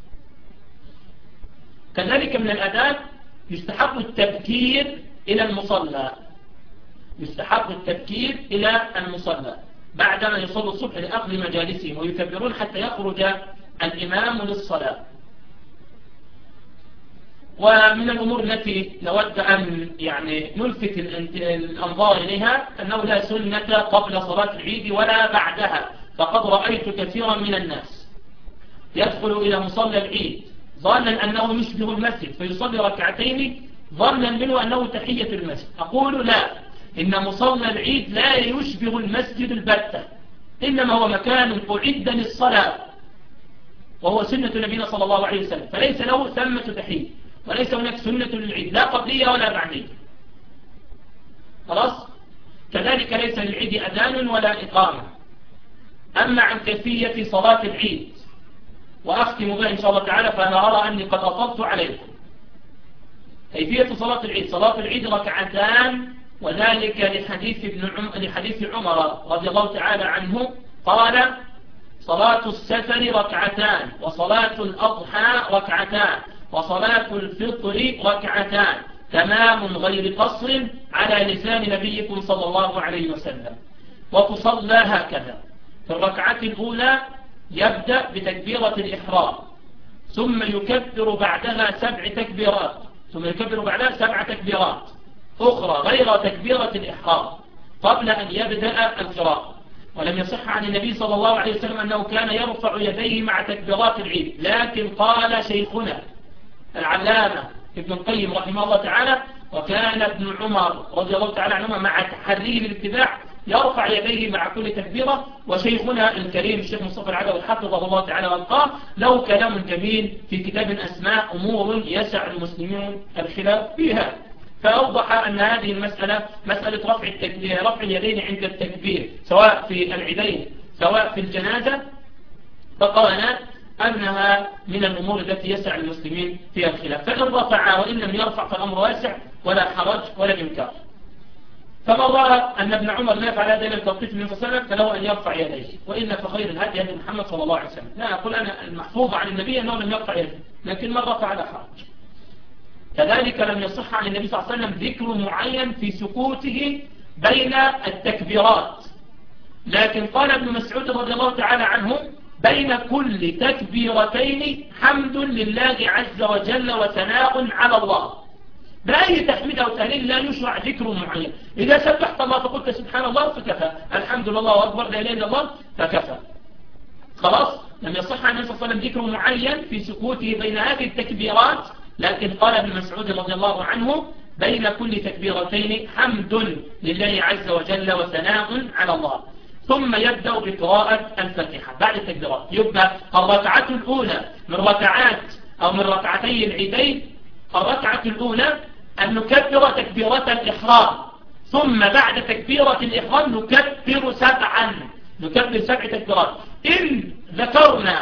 كذلك من الآداب يستحب التبكير إلى المصلى، يستحب التبكير إلى المصلى بعدما يصلوا الصبح لأخذ مجالسهم، ويكبرون حتى يخرج الإمام للصلاة. ومن الأمور التي نود أن يعني نلفت الأنظار إليها أنه لا سنة قبل صلاة العيد ولا بعدها. فقد رأيت كثيرا من الناس يدخل إلى مصلى العيد ظنا أنه يشبه المسجد فيصلي ركعتين ظنا منه أنه تحية المسجد. أقول لا، إن مصلى العيد لا يشبه المسجد البتة، إنما هو مكان أعد للصلاة، وهو سنة نبينا صلى الله عليه وسلم، فليس له ثمة تحية، وليس هناك سنة للعيد لا قبلية ولا بعدية. خلاص، كذلك ليس للعيد أذان ولا إقامة. أما عن كيفية صلاة العيد وأختم بها إن شاء الله تعالى، فأنا أرى أني قد أطلت عليكم. كيفية صلاة العيد: صلاة العيد ركعتان، وذلك لحديث ابن عم... لحديث عمر رضي الله تعالى عنه قال: صلاة السفر ركعتان، وصلاة الأضحى ركعتان، وصلاة الفطر ركعتان، تمام غير قصر على لسان نبيكم صلى الله عليه وسلم. وتصلى هكذا: في الركعة الأولى يبدأ بتكبيرة الإحرام، ثم يكبر بعدها سبع تكبيرات، ثم يكبر بعدها سبع تكبيرات أخرى غير تكبيرة الإحرام قبل أن يبدأ القراءة. ولم يصح عن النبي صلى الله عليه وسلم أنه كان يرفع يديه مع تكبيرات العيد، لكن قال شيخنا العلامة ابن القيم رحمه الله تعالى: وكان ابن عمر رضي الله تعالى عنهما مع تحريه الاتباع يرفع يديه مع كل تكبيرة. وشيخنا الكريم الشيخ مصطفى العدوي حفظه الله تعالى وقال له كلام جميل في كتاب أسماء أمور يسع المسلمين الخلاف فيها، فأوضح أن هذه المسألة مسألة رفع التكبير رفع اليدين عند التكبير سواء في العيدين سواء في الجنازة، فقال أنها من الأمور التي يسع المسلمين فيها الخلاف، فإن رفع وإن لم يرفع فالأمر واسع ولا حرج ولا إنكار. فمن رأى أن ابن عمر لا يفعل هذا إلى التوقيت من صلى الله عليه وسلم فله أن يرفع يديه، وإلا فخير الهدي هدي محمد صلى الله عليه وسلم. لا أقول أنا المحفوظ عن النبي أنه لم يرفع يديه، لكن من رفع لا حرج. كذلك لم يصح عن النبي صلى الله عليه وسلم ذكر معين في سكوته بين التكبيرات، لكن قال ابن مسعود رضي الله تعالى عنه بين كل تكبيرتين حمد لله عز وجل وثناء على الله. بأي تحميد أو تهليل لا يشرع ذكر معين. إذا سبحت الله فقلت سبحان الله فكفى، الحمد لله وأكبر لا إله إلا الله فكفى، خلاص. لم يصح عن النبي صلى الله عليه وسلم ذكر معين في سكوته بين هذه التكبيرات، لكن قال ابن مسعود رضي الله عنه بين كل تكبيرتين حمد لله عز وجل وثناء على الله. ثم يبدأ بقراءة الفاتحة بعد التكبيرات. يبقى الركعة الأولى من ركعات أو من ركعتي العيدين، الركعة الأولى أن نكبر تكبيرة الإحرام، ثم بعد تكبيرة الإحرام نكبر سبعا، نكبر سبع تكبيرات. إن ذكرنا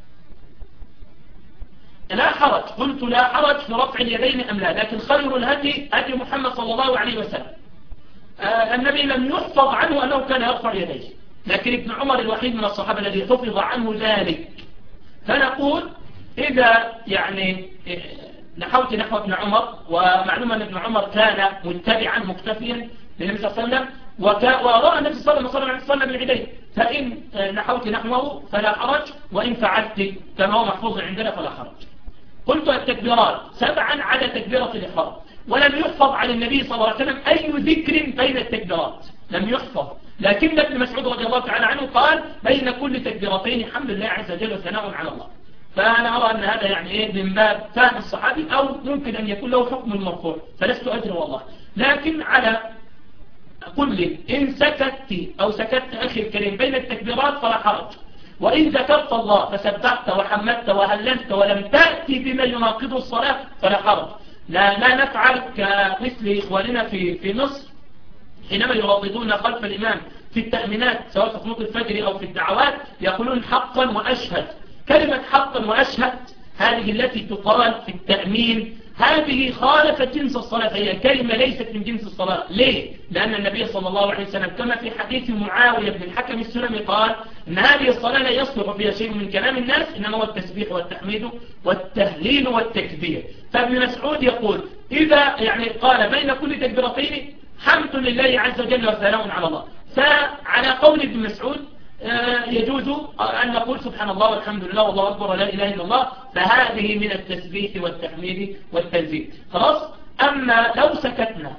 لا حرج، قلت لا حرج في رفع اليدين أم لا، لكن خير الهدي هدي محمد صلى الله عليه وسلم. آه النبي لم يحفظ عنه أنه كان يرفع يديه، لكن ابن عمر الوحيد من الصحابة الذي حفظ عنه ذلك. فنقول إذا يعني نحوت نحو ابن عمر، ومعلومة أن ابن عمر كان متبعا مكتفيا للنبي صلى الله عليه وسلم، ورأى النبي صلى الله عليه وسلم بالعيدين، فإن نحوت نحوه فلا حرج، وإن فعلت كما هو محفوظ عندنا فلا حرج. قلت التكبيرات سبعا على تكبيرة الإحرام، ولم يحفظ عن النبي صلى الله عليه وسلم أي ذكر بين التكبيرات، لم يحفظ. لكن ابن مسعود رضي الله تعالى عنه قال بين كل تكبيرتين حمد لله عز وجل وثناء على الله. فأنا أرى أن هذا يعني إيه من باب فهم الصحابي، أو ممكن أن يكون له حكم المرفوع، فلست أدري والله. لكن على كل إن سكت أو سكت أخي الكريم بين التكبيرات فلا حرج، وإن ذكرت الله فسبحت وحمدت وهللت ولم تأتي بما يناقض الصلاة فلا حرج. لا, لا نفعل كمثل إخواننا في, في مصر حينما يرددون خلف الإمام في التأمينات سواء في قنوت الفجر أو في الدعوات، يقولون حقا وأشهد. كلمة حقا وأشهد هذه التي تقال في التأمين هذه خالفت جنس الصلاة، هي كلمة ليست من جنس الصلاة. ليه؟ لأن النبي صلى الله عليه وسلم كما في حديث معاوية بن الحكم السلمي قال إن هذه الصلاة لا يصلح فيها شيء من كلام الناس، إنما هو التسبيح والتحميد والتهليل والتكبير. فابن مسعود يقول إذا يعني قال بين كل تكبيرتين حمد لله عز وجل وثناء على الله، فعلى قول ابن مسعود يجوز أن نقول سبحان الله والحمد لله والله أكبر ولا إله إلا الله، فهذه من التسبيح والتحميد والتنزيه. خلاص. أما لو سكتنا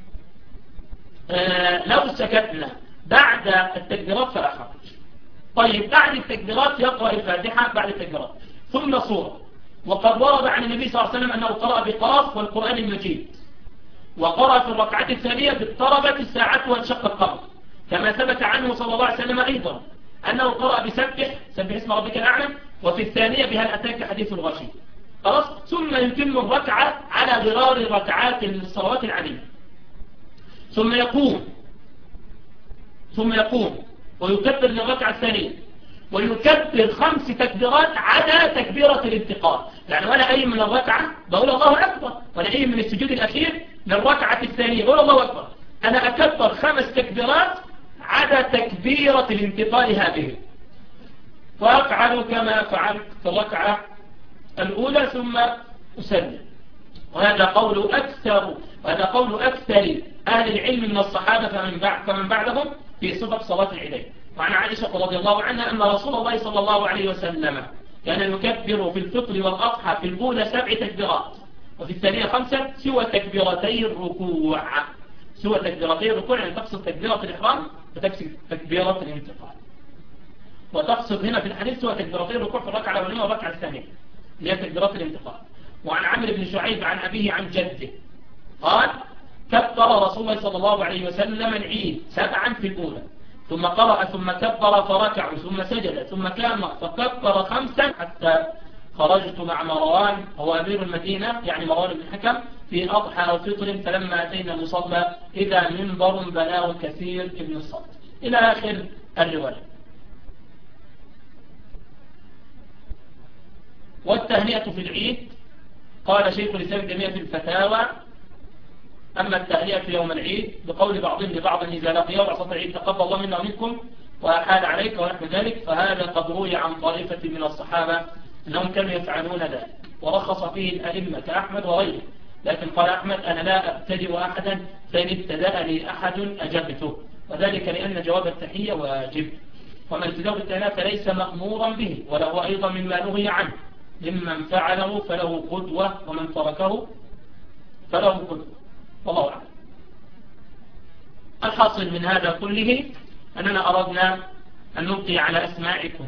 لو سكتنا بعد التكبيرات فلا حرج. طيب بعد التكبيرات يقرأ الفاتحة بعد التكبيرات ثم سورة. وقد ورد عن النبي صلى الله عليه وسلم أنه قرأ بقاف والقرآن المجيد، وقرأ في الركعة الثانية باضطربت الساعة وانشق القمر، كما ثبت عنه صلى الله عليه وسلم أيضا أنه قرأ بسبح سبح اسم ربك الأعلى، وفي الثانية بهل أتاك حديث الغاشي. خلاص. ثم يتم الركعة على غرار ركعات الصلوات العادية، ثم يقوم ثم يقوم ويكبر للركعة الثانية، ويكبر خمس تكبيرات عدا تكبيرة الانتقال. يعني ولا أي من الركعة بقول الله أكبر، ولا أي من السجود الأخير للركعة الثانية بقول الله أكبر، أنا أكبر خمس تكبيرات عدا تكبيرة الانتقال هذه، وأفعل كما فعلت في الركعة الأولى ثم أسلم. وهذا قول أكثر وهذا قول أكثر أهل العلم من الصحابة فمن بعد فمن بعدهم في صفة صلاة العيدين. وعن عائشة رضي الله عنها أن رسول الله صلى الله عليه وسلم كان يكبر في الفطر والأضحى في الأولى سبع تكبيرات، وفي الثانية خمسة سوى تكبيرتي الركوع. سوى تكبيرتي الركوع يعني تقصد تكبيرة الإحرام وتقصد تكبيرة الانتقال، وتقصد هنا في الحديث سوى تكبيرتي الركوع في الركعة الأولى والركعة الثانية اللي هي تكبيرات الانتقال. وعن عمرو بن شعيب عن أبيه عن جده قال كبر رسول الله صلى الله عليه وسلم العيد سبعا في الأولى، ثم قرأ ثم كبر فركع ثم سجد ثم قام فكبر خمسا حتى خرجت مع مروان هو أمير المدينة يعني مروان بن الحكم في أضحى أو فطر، فلما أتينا المصلى إذا منبر بناه كثير ابن الصد إلى آخر الرواية. والتهنئة في العيد قال شيخ الإسلام ابن تيمية في الفتاوى أما التهنئة في يوم العيد بقول بعضهم لبعض إذا لقيه عصاة العيد تقبل الله منا ومنكم وأحال عليك ونحو ذلك، فهذا قد روي عن طائفة من الصحابة أنهم كانوا يفعلون ذلك ورخص فيه الأئمة كأحمد وغيره. لكن قال أحمد أنا لا أبتدئ أحدا فإن ابتدأ لي أحد أجبته، وذلك لأن جواب التحية واجب. ومن ابتدأ بالتهنئة فليس مأمورا به، وله أيضا مما نهي عنه ممن فعله فله قدوة ومن تركه فله قدوة، والله أعلم. الحاصل من هذا كله أننا أردنا أن نبقي على أسماعكم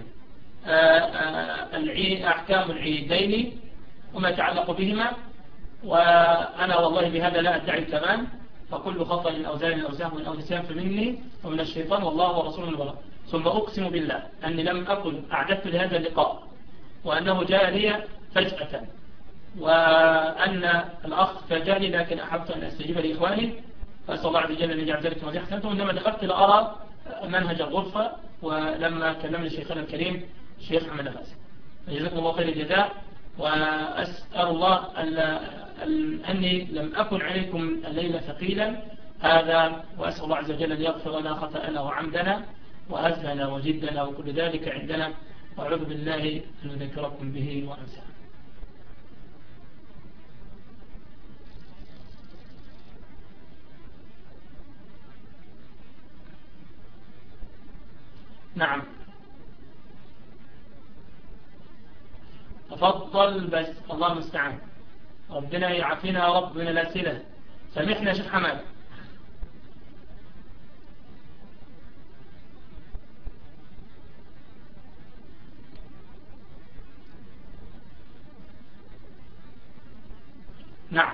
أحكام العيدين وما يتعلق بهما، وأنا والله بهذا لا أدعي التمام، فكل خطأ أو زال أو سهو أو نسيان فمني ومن الشيطان والله ورسوله البراء. ثم أقسم بالله أني لم أكن أعددت لهذا اللقاء، وأنه جاء لي فجأة، وأن الأخ فاجأني، لكن أحبت أن أستجيب لإخواني، فأسأل الله عز وجل أن يجعل ذلك ما حسنته. إنما دخلت لأرى منهج الغرفة، ولما كلمني شيخنا الكريم الشيخ محمد الحسن، جزاكم الله خير الجزاء. وأسأل الله أني لم أكن عليكم الليلة ثقيلا هذا، وأسأل الله عز وجل أن يغفر لنا خطأنا وعمدنا وهزلنا وجدنا وكل ذلك عندنا، وأعوذ بالله أن أذكركم به وأنساه. نعم تفضل، بس الله المستعان، ربنا يعافينا يا رب من الأسئلة. سامحنا يا شيخ حماد. نعم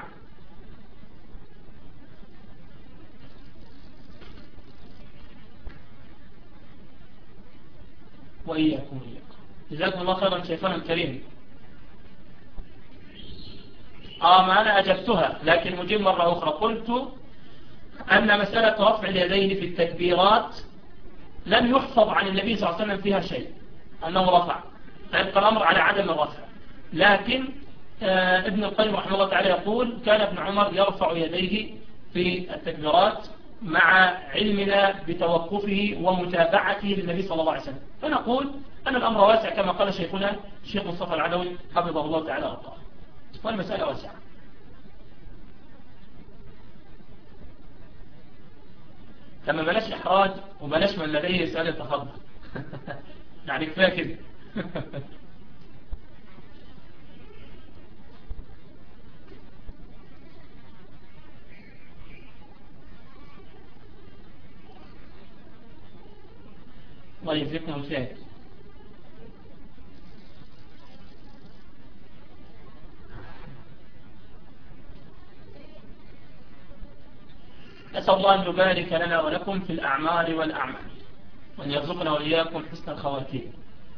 وإياكم وإياكم، جزاكم الله خيرا شيخنا الكريم. آه ما أنا أجبتها، لكن مجيب مرة أخرى. قلت أن مسألة رفع اليدين في التكبيرات لم يحفظ عن النبي صلى الله عليه وسلم فيها شيء أنه رفع، فيبقى الأمر على عدم الرفع. لكن آه ابن القيم رحمه الله تعالى يقول كان ابن عمر يرفع يديه في التكبيرات مع علمنا بتوقفه ومتابعته للنبي صلى الله عليه وسلم، فنقول أن الأمر واسع كما قال شيخنا الشيخ مصطفى العدوي حفظه الله تعالى وارضاه، والمسألة واسعة. لما بلاش إحراج وبلاش من لديه يسأل التخبط يعني كفاية كده الله يجزيكم الخير. أسأل الله أن يبارك لنا ولكم في الأعمال والأعمال، وأن يرزقنا وإياكم حسن الخواتيم.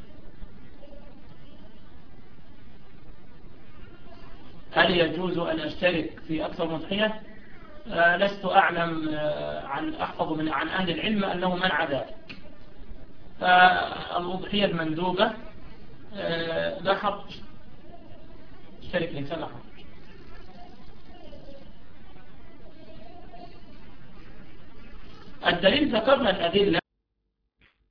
هل يجوز أن أشترك في أكثر من ضحية؟ آه لست أعلم آه عن أحفظ من عن أهل العلم أنه منع ذلك. فالأضحية المندوبة آه لا حرج، اشترك الإنسان لا حرج. الدليل ذكرنا الأدلة